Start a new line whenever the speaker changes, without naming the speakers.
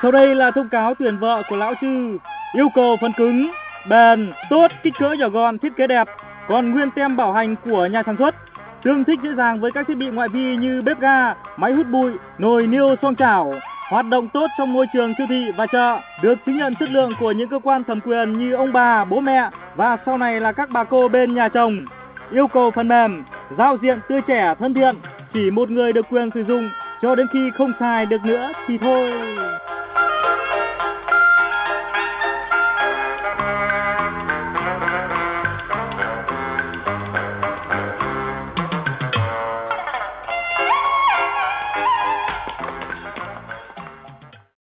Sau đây là thông cáo tuyển vợ của lão Trư. Yêu cầu phần cứng, bền, tốt, kích cỡ nhỏ gọn, thiết kế đẹp, còn nguyên tem bảo hành của nhà sản xuất. Tương thích dễ dàng với các thiết bị ngoại vi như bếp ga, máy hút bụi, nồi niêu xoong chảo. Hoạt động tốt trong môi trường siêu thị và chợ, được chứng nhận chất lượng của những cơ quan thẩm quyền như ông bà, bố mẹ và sau này là các bà cô bên nhà chồng. Yêu cầu phần mềm, giao diện tươi trẻ, thân thiện, chỉ một người được quyền sử dụng cho đến khi không xài được nữa thì thôi.